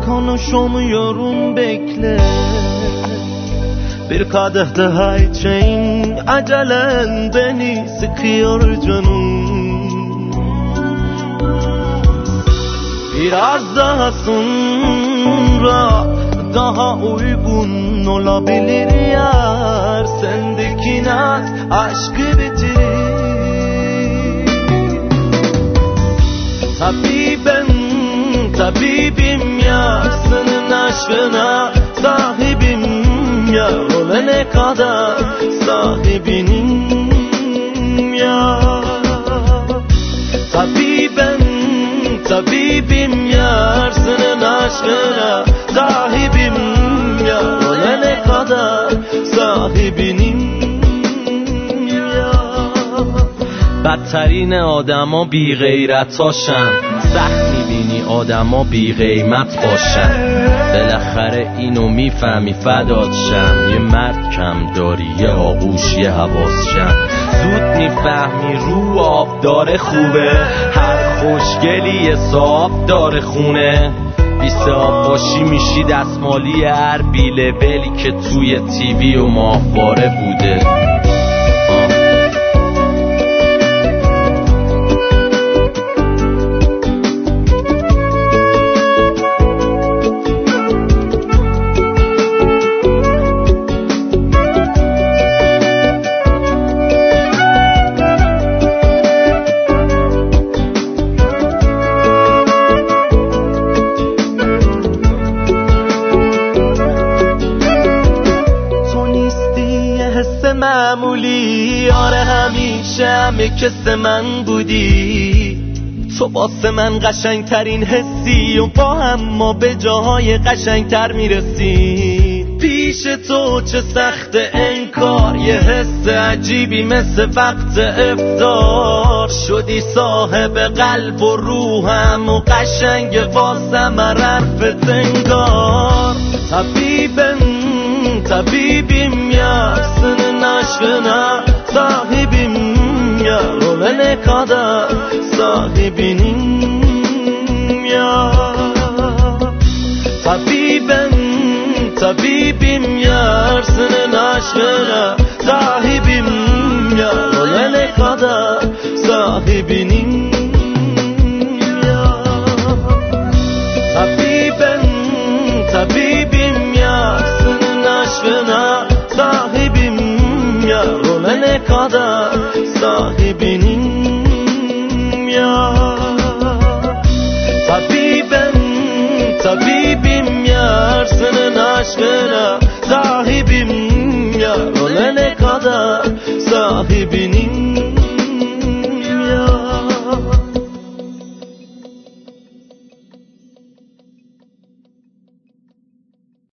konuşamıyorum bekle. Bir kadeh daha içeyim, acelen beni sıkıyor canım. Biraz daha sonra daha uygun olabilir yar. Sendeki naz aşkı bitirir. Tabibim ya, senin aşkına sahibim ya. Ölene kadar sahibinim ya. Tabibim ya, senin aşkına sahibim ya. Ölene kadar sahibinim ya. بدترین آدما بی غیرتاشن، سخت میبینی آدما بی قیمت باشن. بالاخره اینو میفهمی فدات شم. یه مرد کم داری، یه آغوش، یه حواس شم. زود میفهمی رو آب داره خوبه، هر خوشگلی یه صاحب داره خونه. بیسته آب باشی میشی دستمالی هر بیله بلی که توی تیوی و ماهواره بوده. معمولی آره، همیشه همه کس من بودی. تو واسه من قشنگترین حسی و با هم ما به جاهای قشنگتر میرسیم. پیش تو چه سخت انکار، یه حس عجیبی مثل وقت افطار. شدی صاحب قلب و روحم و قشنگ واسم حرفت انگار. Tabibim ya, senin aşkına sahibim ya. Ölene kadar sahibinim ya. Tabibim ya, senin aşkına sahibim ya. Ölene kadar sahibinim ya. Tabibim ya, senin aşkına sahibim ya. Ölene kadar sahibinim ya. Tabibim ya, senin aşkına sahibim ya. Ölene kadar sahibim.